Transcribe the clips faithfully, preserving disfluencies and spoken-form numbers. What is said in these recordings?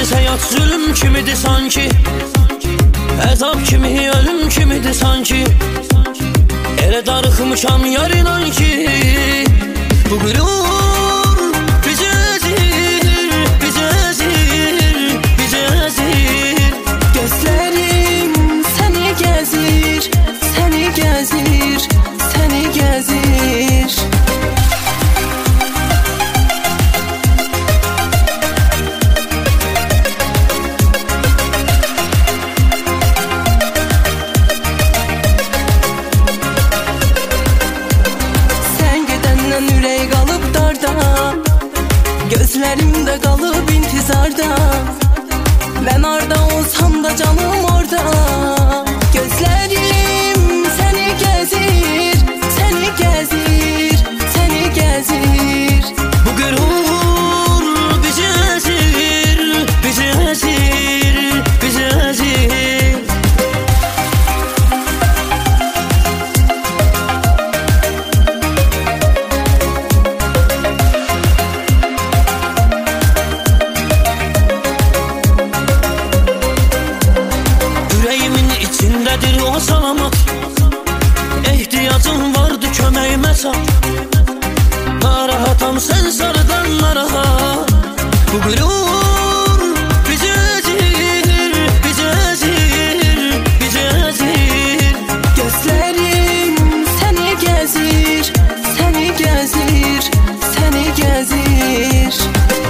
Sensiz həyat zülüm kimidir sanki, əzab kimi, ölüm kimidir sanki. Elə darıxmışam yar inan ki, bu qürur bizi əzir, bizi əzir, bizi əzir. Gözlərim səni gəzir, səni gəzir, səni gəzir. Ürək qalıb darda, gözlərimdə qalıb intizarda. Mən arda olsam da canım orada. Gözlərim səni gəzir, səni gəzir, səni gəzir. Bu qürur bizi əzir, bizi əzir, bizi əzir. İçindədir o salamat, ehtiyacım vardı köməyimə çat. Narahatam sən sarıdan narahat. Bu qürur bizi əzir, bizi əzir, bizi əzir. Gözlərim səni gəzir, səni gəzir, səni gəzir.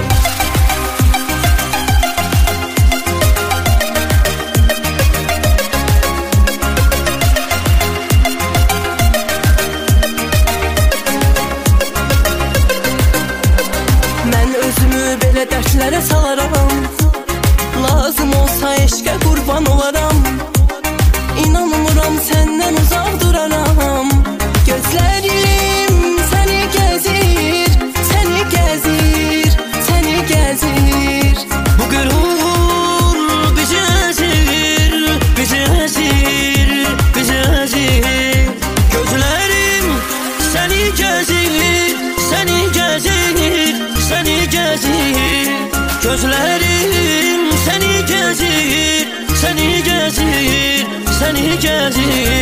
Belə dərdlərə salaram, lazım olsa eşqə qurban olaram. İnanmıram səndən uzaq duraram. Gözlərim səni gəzir, səni gəzir, səni gəzir. Bu qürur bizi əzir, bizi əzir, bizi əzir. Gözlərim səni gəzir, səni gəzir, səni gəzir. Gözlərim səni gəzir, səni gəzir, səni gəzir.